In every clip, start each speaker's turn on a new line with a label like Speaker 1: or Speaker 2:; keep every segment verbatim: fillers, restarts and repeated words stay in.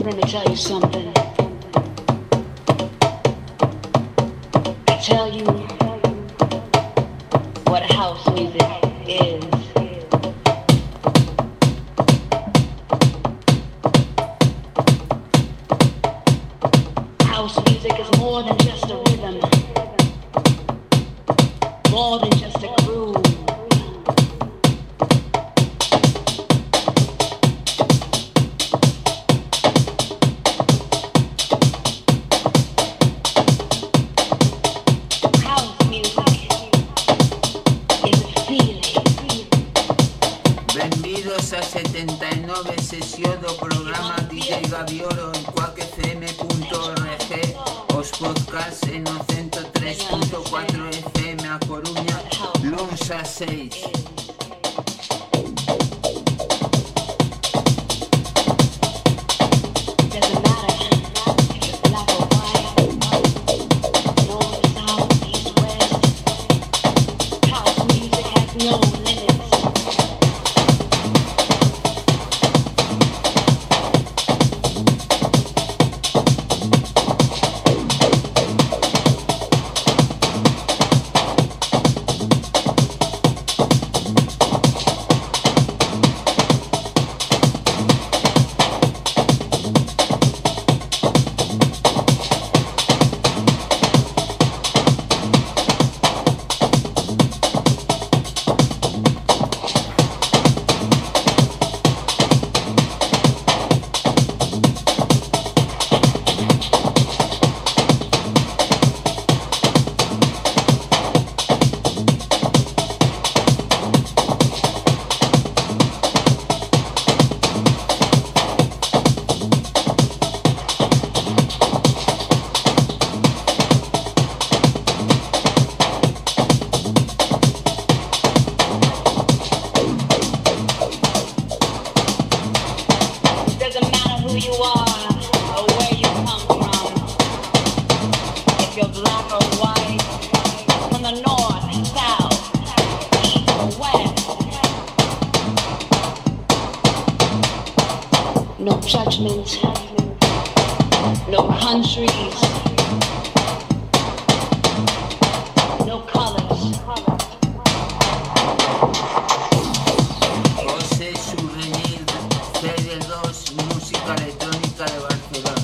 Speaker 1: Let me tell you something. I tell you what house music is. House music is more than just a rhythm, more than just a groove.
Speaker 2: setenta e nove sesión do programa D J Gavioro en quack f m punto org, os podcasts en o ciento tres punto cuatro F M a Coruña, luns a seis. No judgment, no countries, no colors. José Souvenir, C D dos, música electrónica de Barcelona.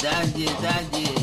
Speaker 2: Dalle, dalle.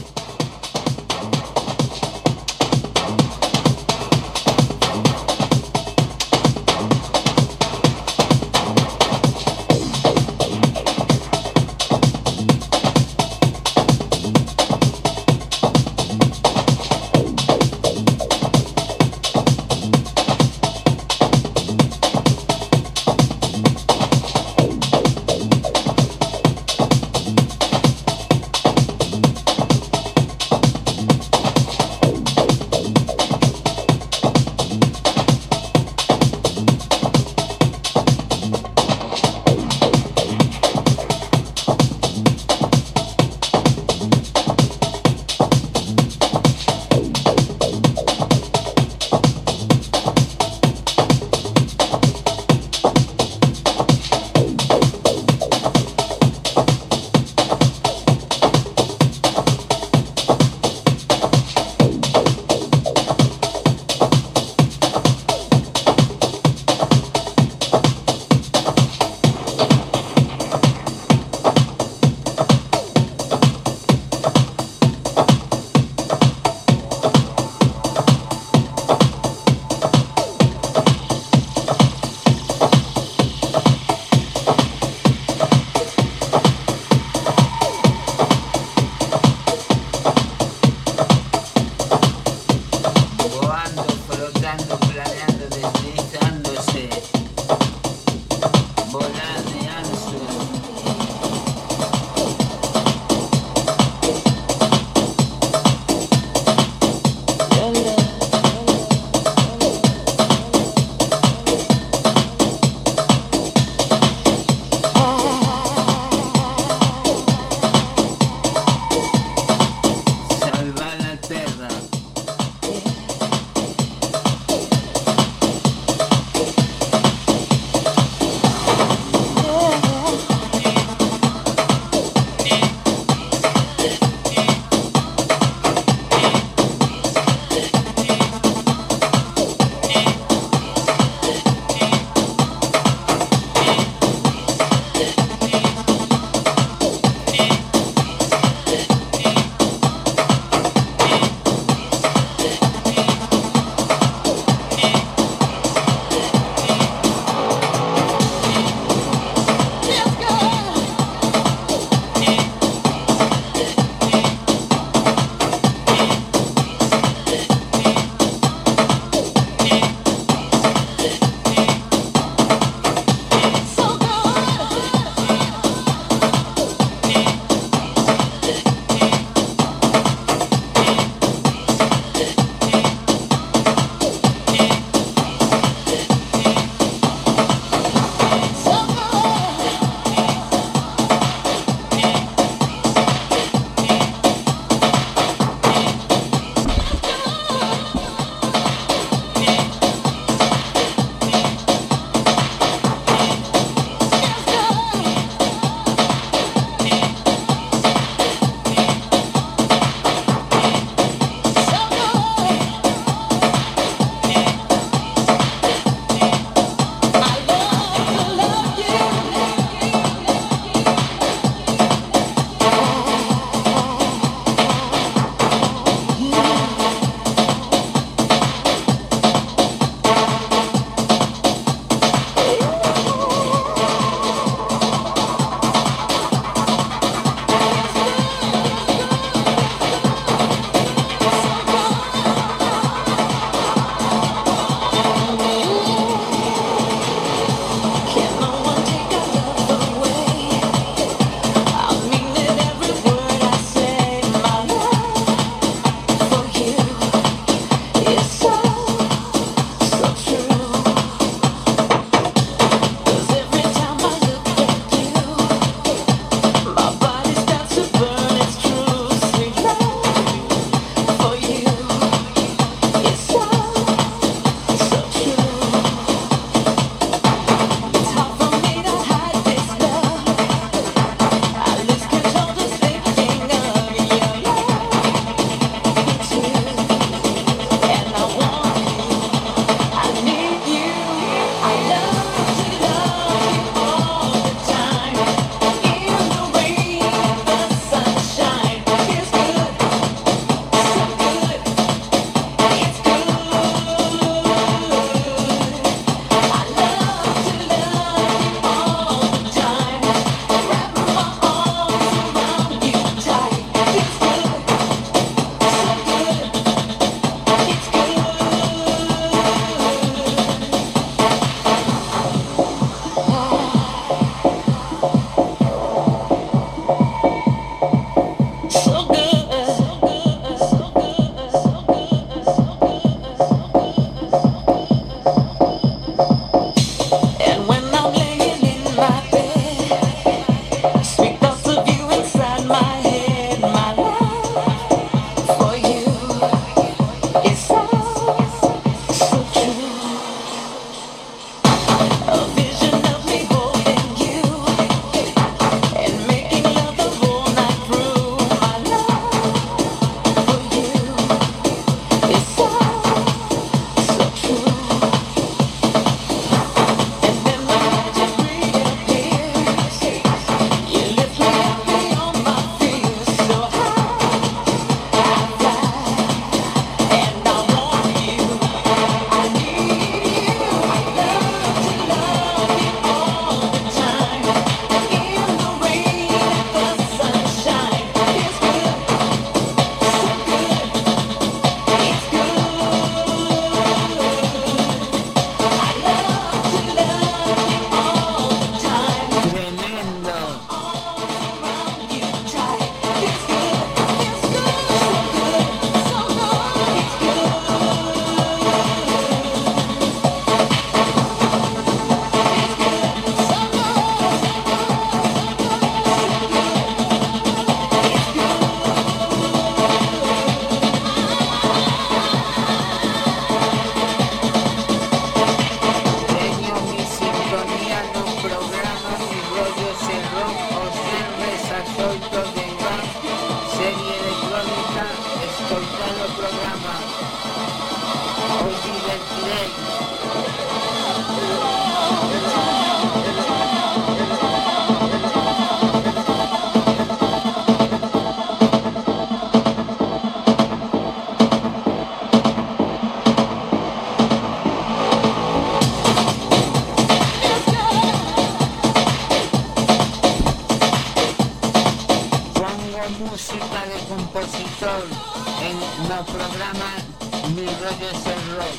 Speaker 2: música de compositor en no programa Mi rollo es el rock.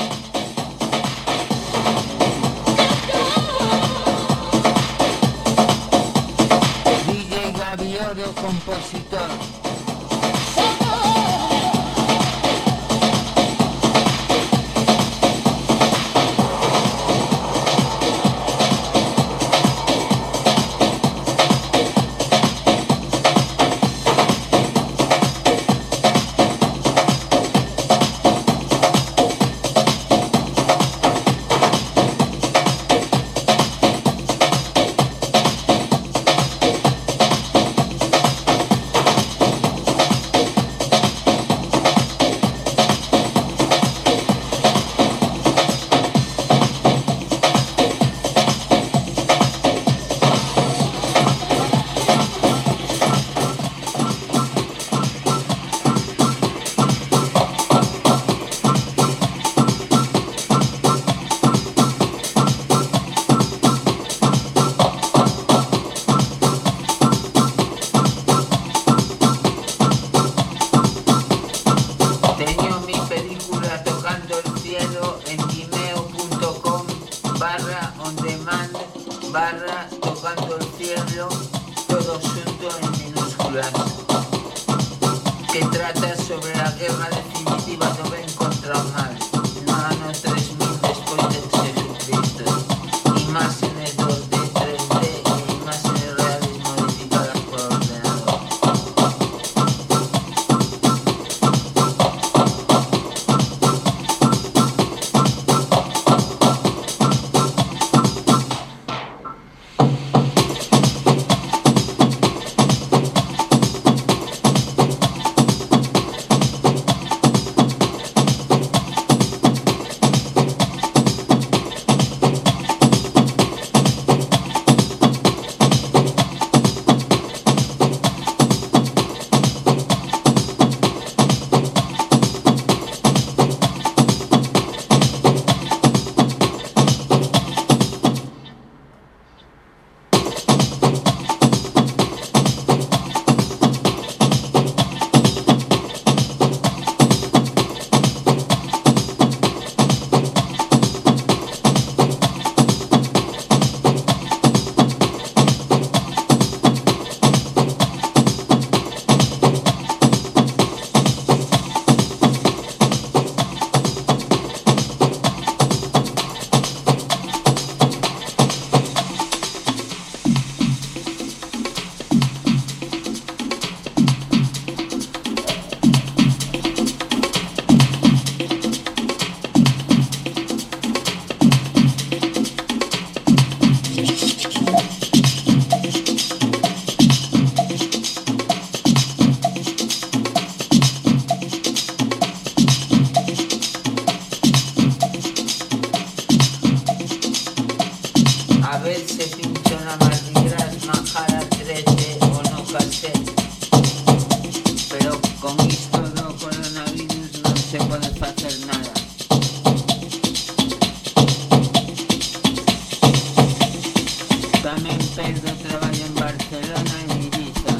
Speaker 2: D J Gavioro, compositor. Barra tocando el cielo, todo junto en minúsculas, que trata sobre la guerra definitiva do ben contra o mal, no ano tres mil despois de Jesucristo. Imágenes dos D tres D e imágenes reales modificadas por ordenador. A ver se pincha una Mardi Gras, Majara trece o no cassette. Pero con isto do coronavirus non se pode facer nada. Tamén perdo traballo en Barcelona e Ibiza.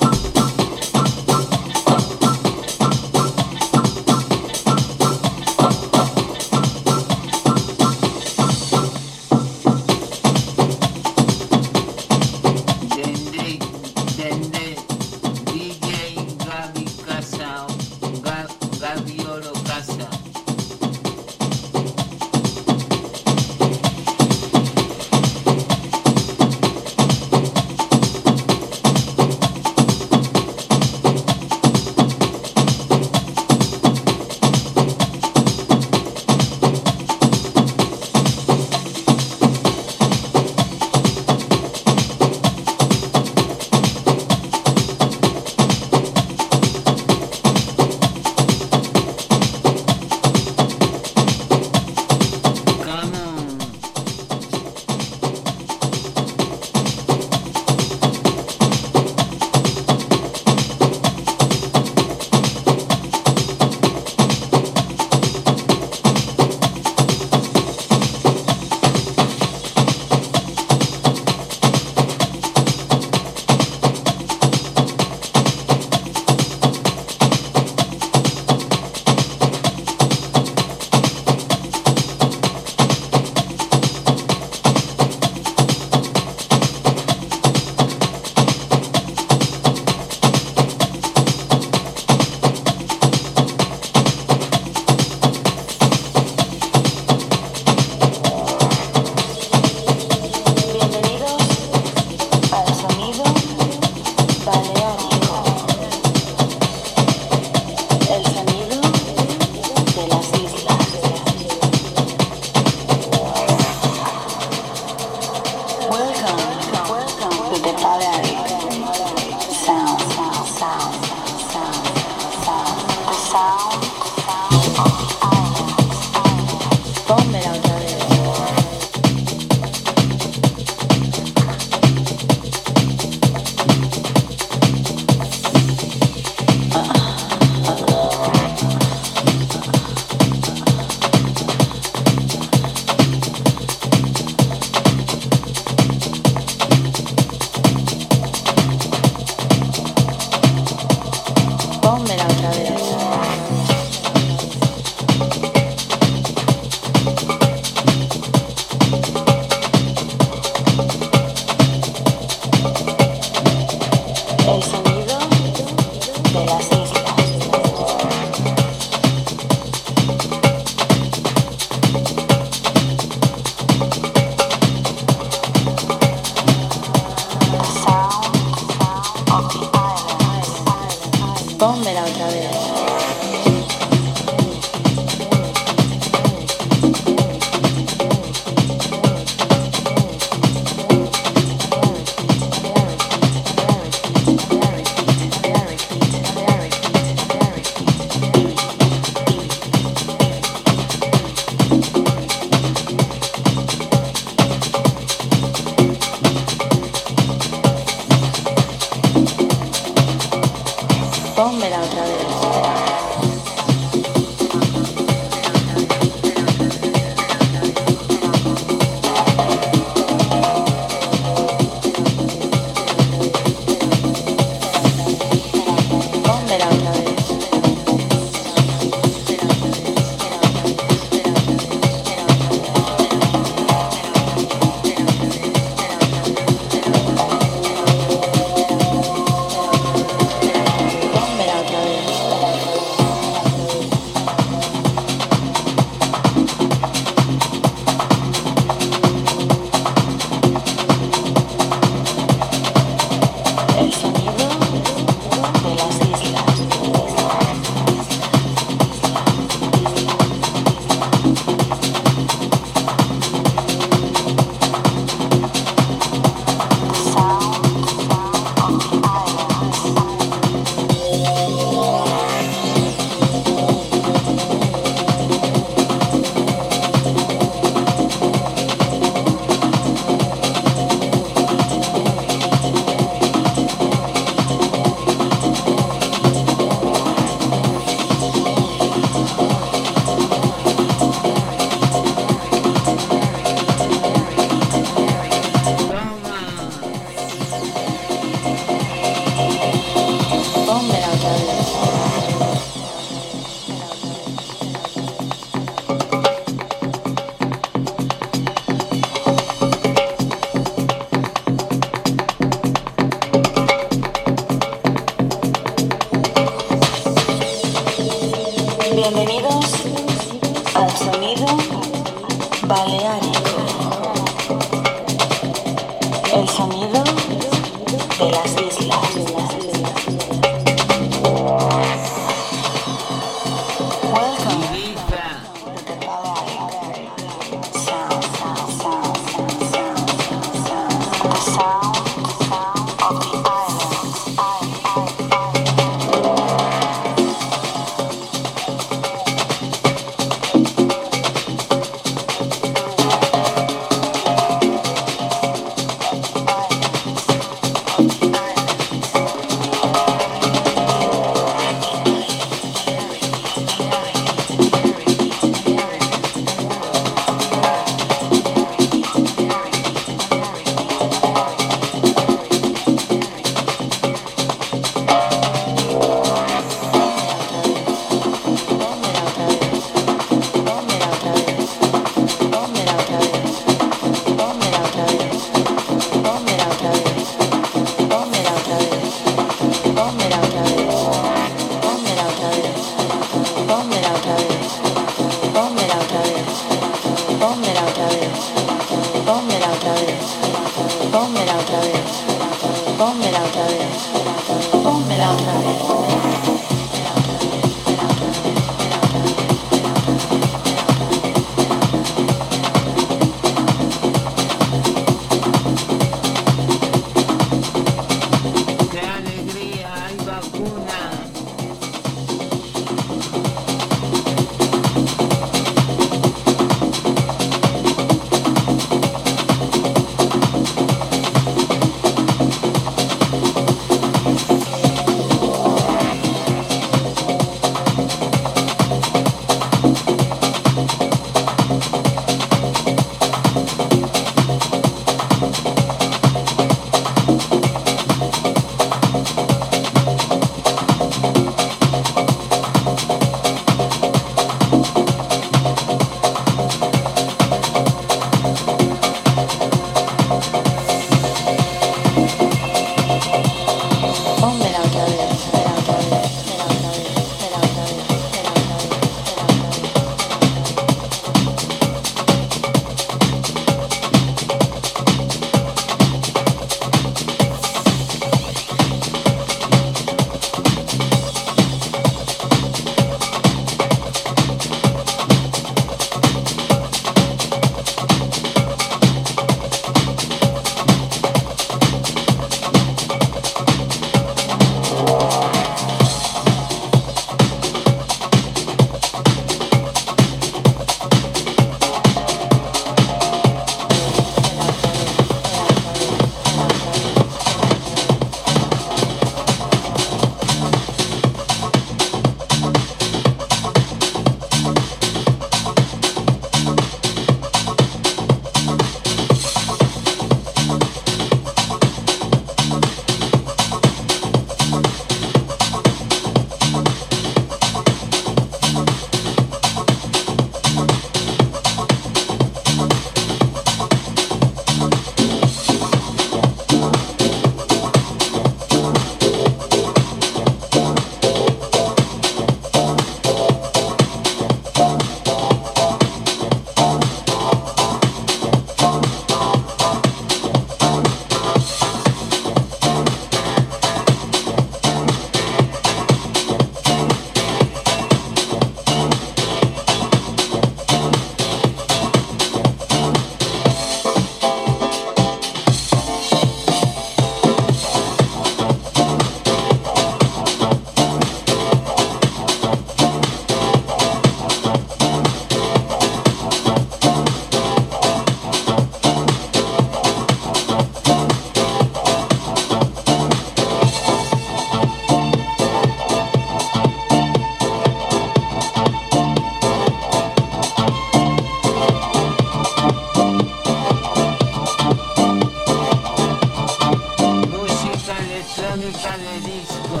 Speaker 2: de disco.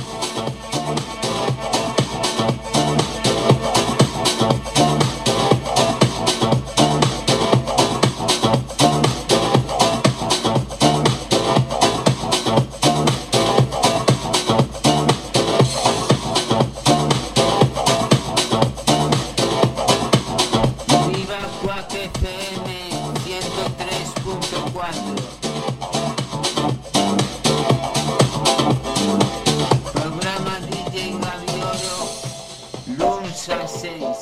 Speaker 2: Viva Quack F M ciento tres punto cuatro. Programa D J Gavioro, lunes a seis.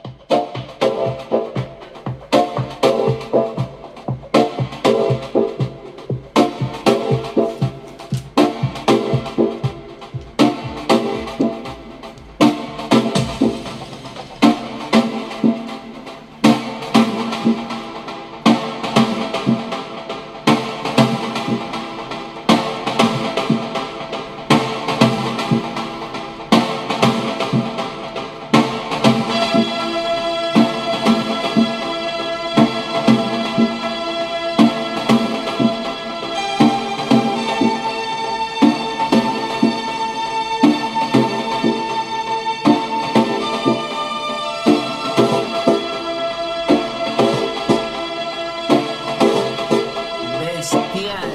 Speaker 2: Bestial.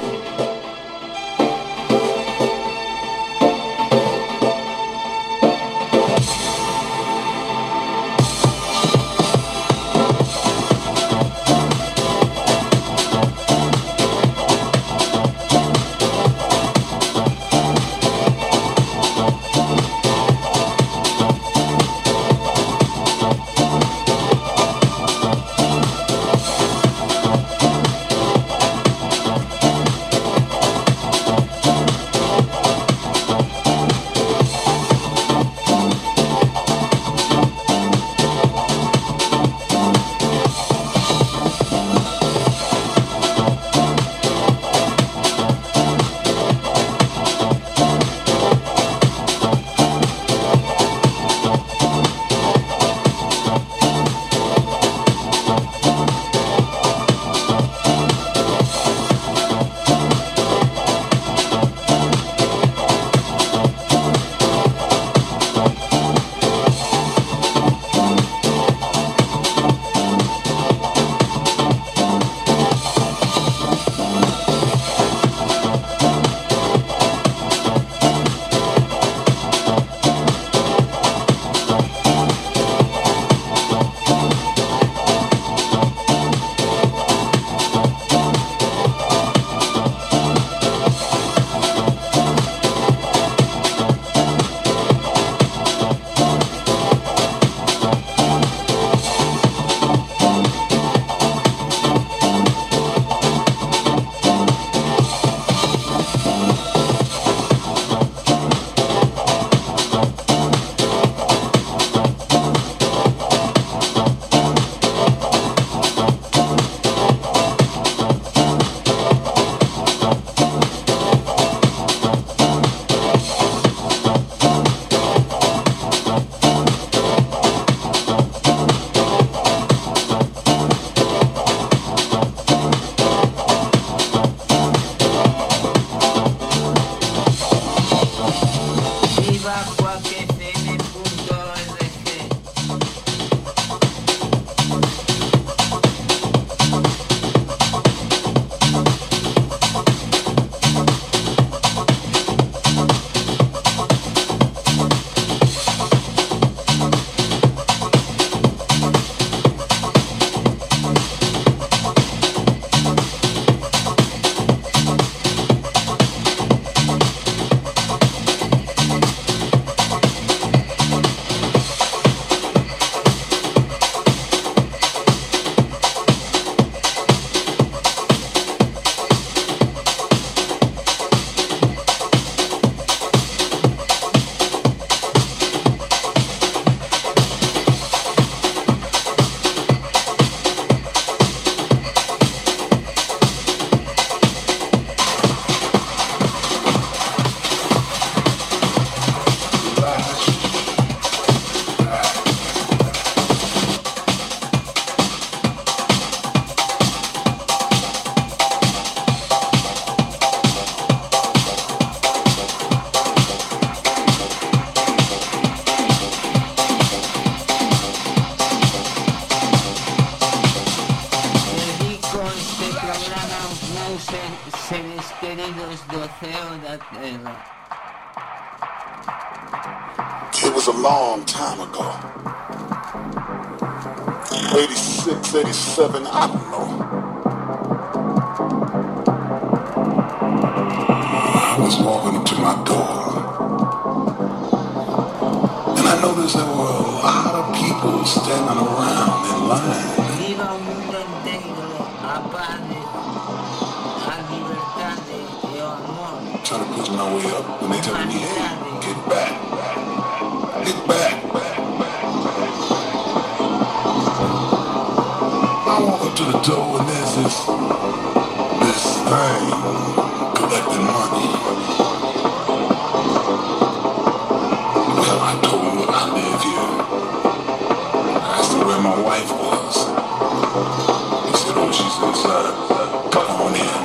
Speaker 3: was a long time ago. eighty-six, eighty-seven, I don't know. I was walking up to my door, and I noticed there were a lot of people standing around in line.
Speaker 2: Viva un mundo entero, a paz, a libertad y amor.
Speaker 3: Trying to push my way up when they tell me, hey, get back, get back. I walk up to the door and there's this, this thing collecting money. Well, I told him I live here. I asked him where my wife was. He said, oh, she's inside. Come on in.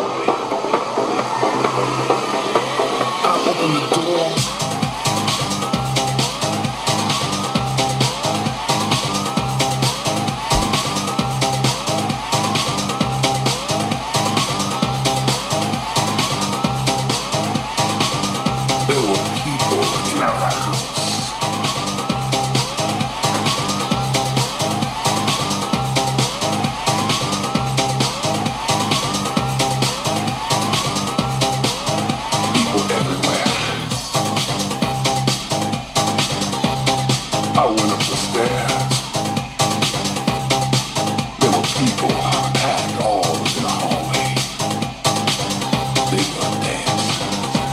Speaker 3: I opened the door. There were people in our house. People everywhere. I went up the stairs. There were people packed all in the hallway. They were dancing.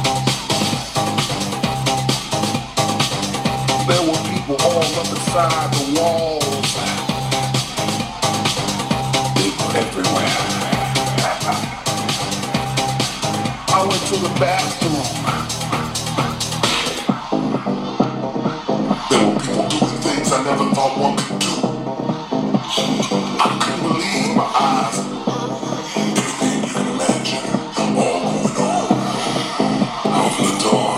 Speaker 3: There were people all up inside the walls. They were everywhere. I went to the bathroom. There were people doing things I never thought one could do. I couldn't believe my eyes. Everything you can imagine, all going on. I opened the door.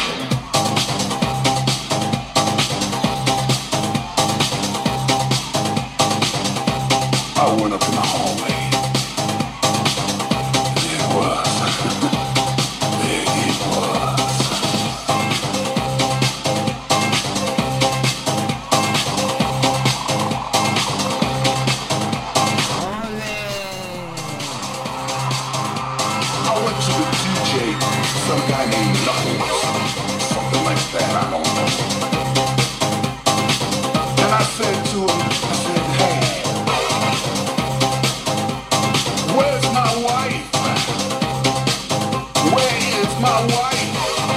Speaker 3: I went up in the hallway. There it was. There it was. I went to the D J, some guy named Knuckles, something like that, I don't know. And I said to him, I said, hey, where's my wife? Where is my wife?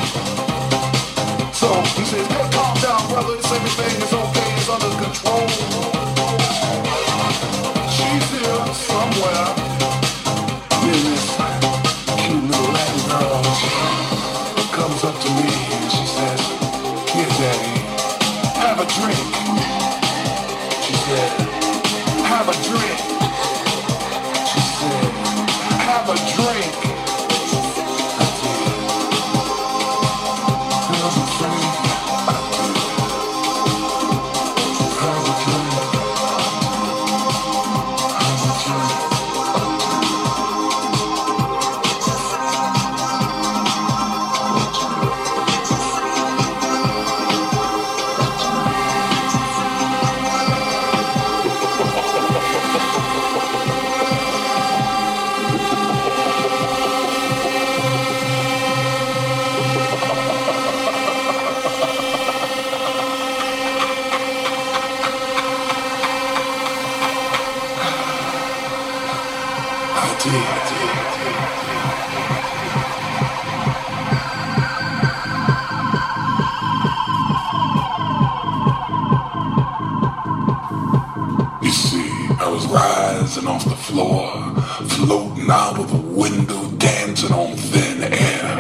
Speaker 3: So he says, hey, calm down, brother, it's everything is okay, it's under control. She's here somewhere. Then this cute little Latin girl comes up to me and she says, here, daddy, have a drink. She said, have a drink. She said, have a drink. I did. Have a drink. I did. Have a drink. Have a drink. You see, I was rising off the floor, floating out of the window, dancing on thin air.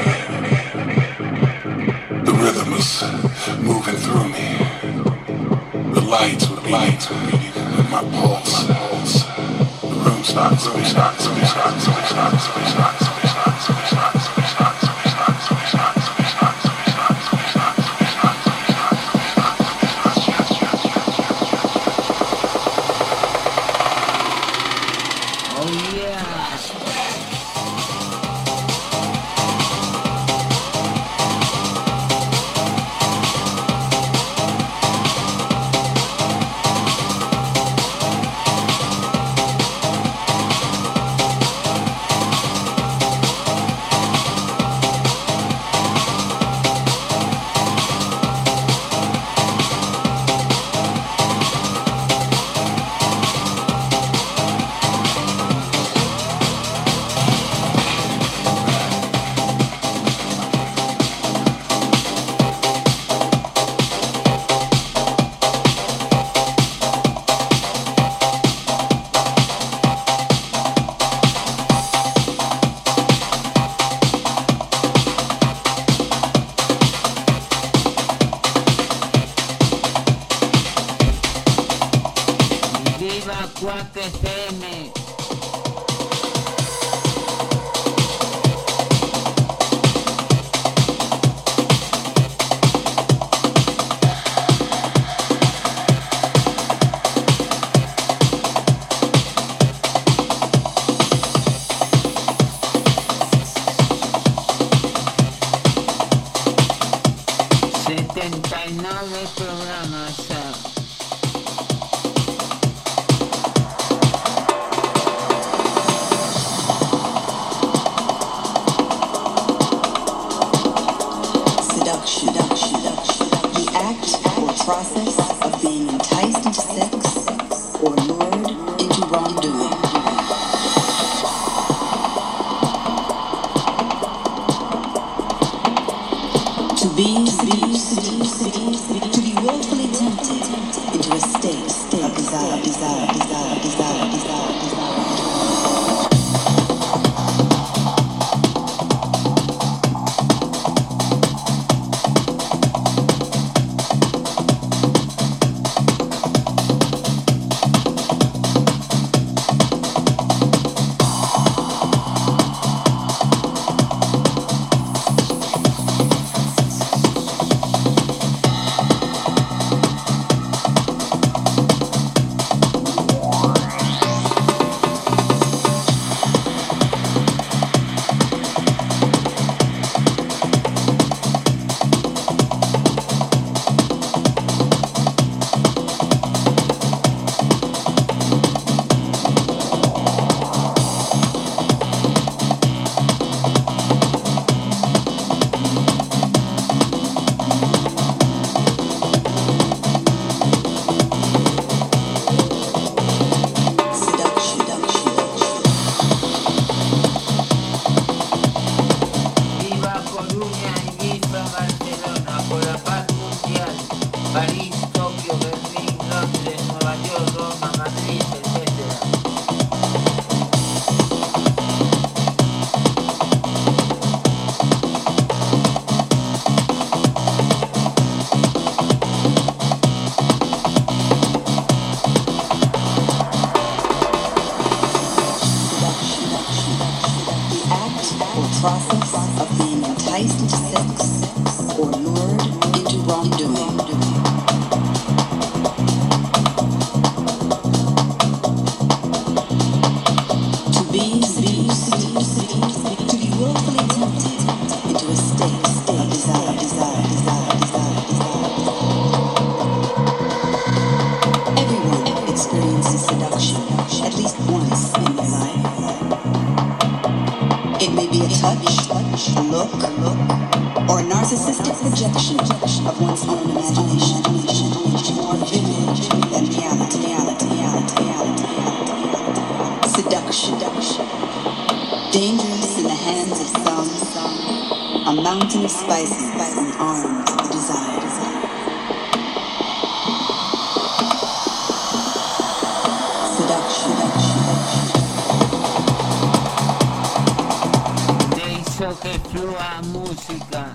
Speaker 3: The rhythm was moving through me. The lights were lights were beating with my pulse. The room started to be started to be started to be started to be started to be started to be started to be started to be started to be started to be started to be started to be started to be started to be
Speaker 2: Oh yeah. Quack F M. setenta y nueve programas.
Speaker 4: Seduction, the act or process of being enticed into sex or lured into wrongdoing. To be seduced, to be willfully tempted into a state of desire, desire, desire, desire, desire, desire. Process of being enticed into sex or lured into wrongdoing. To be seduced, to be willfully tempted into a state of desire, desire, desire, desire, desire. Everyone experiences seduction at least once in their life. It may be a touch, a look, or a narcissistic projection of one's own imagination, more vivid than reality, reality, reality, reality. Seduction, dangerous in the hands of some, a mountain of spices in the arms of the desire, desire. Seduction, seduction.
Speaker 2: Que flua música.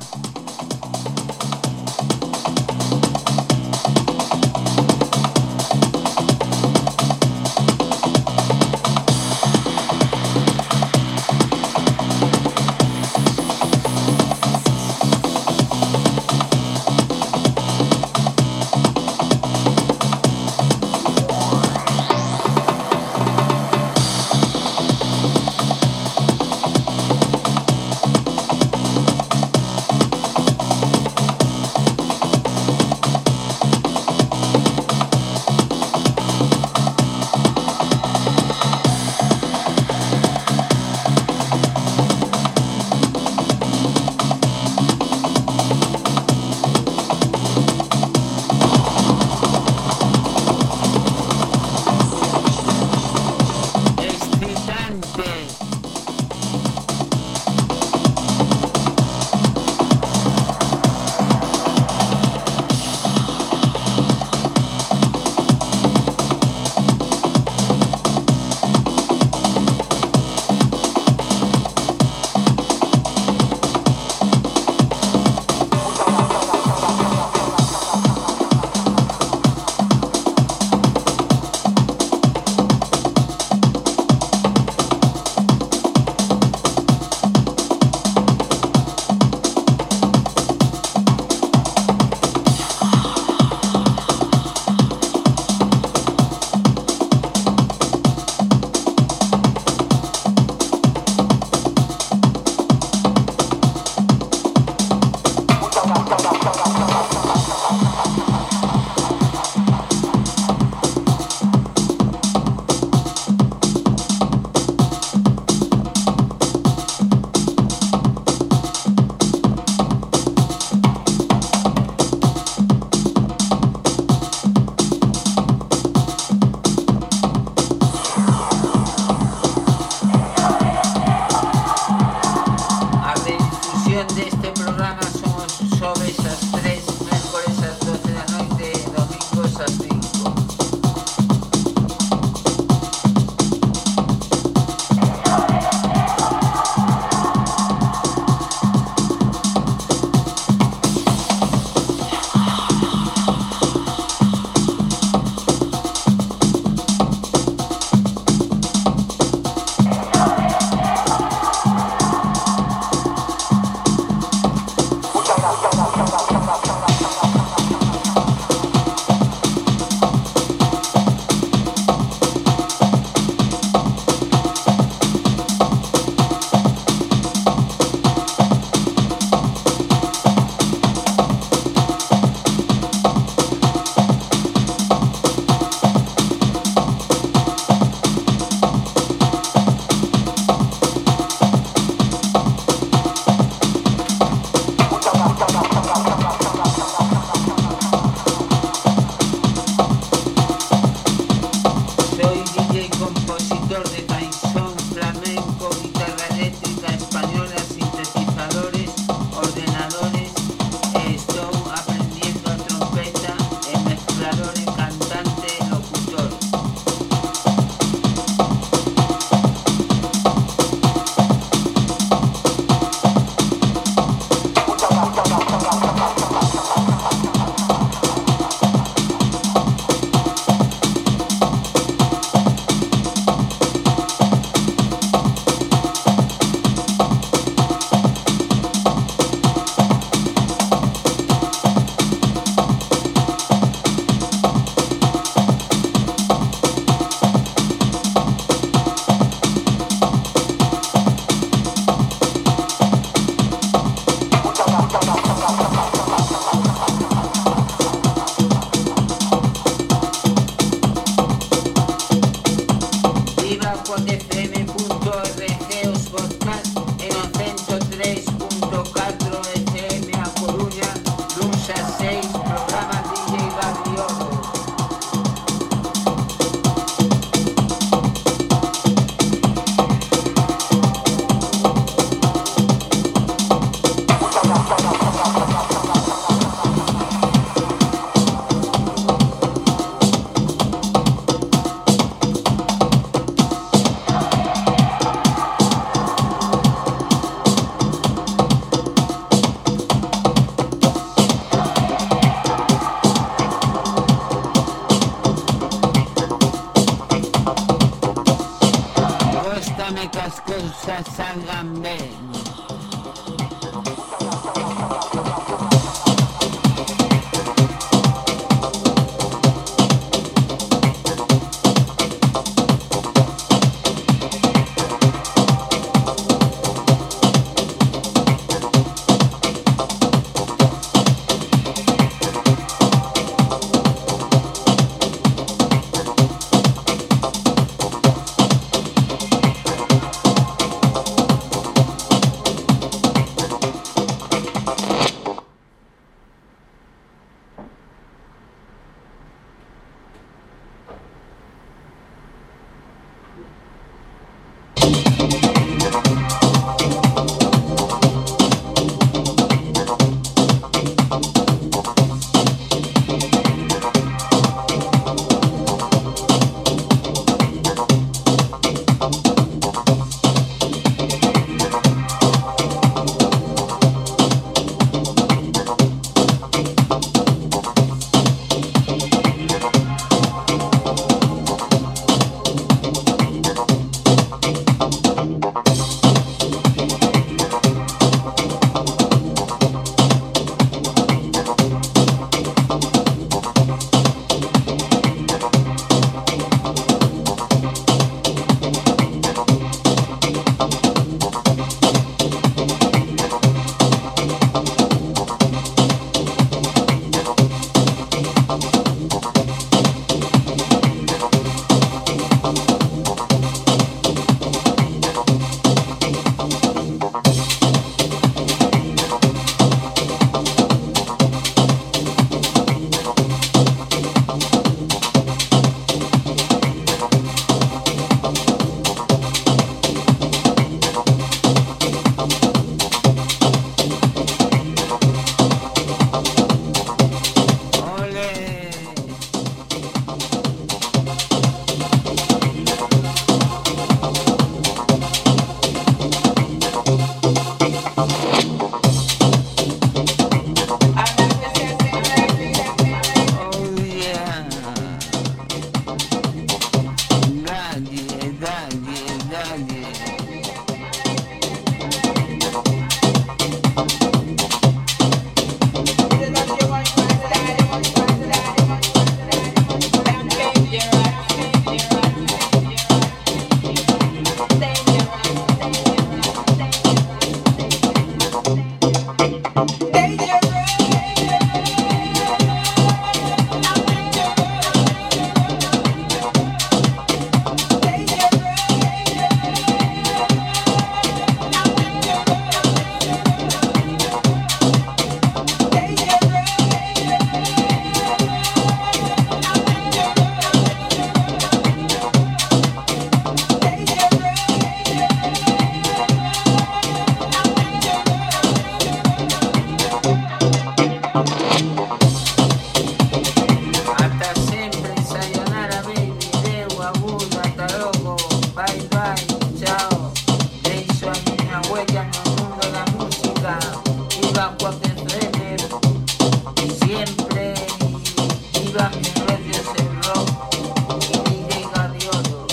Speaker 2: Hasta sempre, sayonara baby, deu, abuso, hasta logo, bye bye, chao. Deixo a minha huella no mundo da música, viva Quack F M, y siempre, viva mis radios en rock, y D J Gaviolo.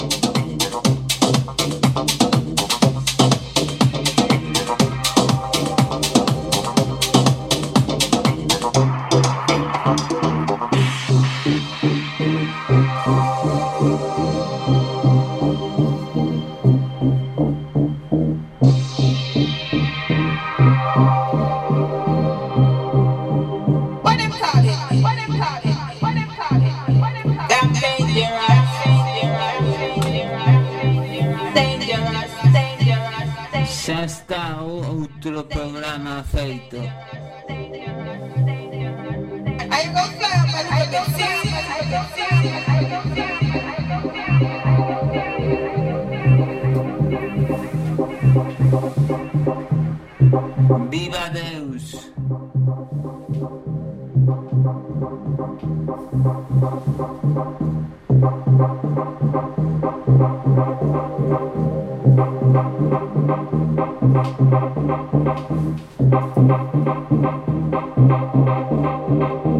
Speaker 5: What them call it? What them call it? What them call it? What them call it? Damn dangerous, dangerous, dangerous, dangerous.
Speaker 2: Já está o- outro programa feito.
Speaker 5: I go fly up a little bit, see? I go fly, I go fly,
Speaker 2: Viva Deus!
Speaker 5: I go fly.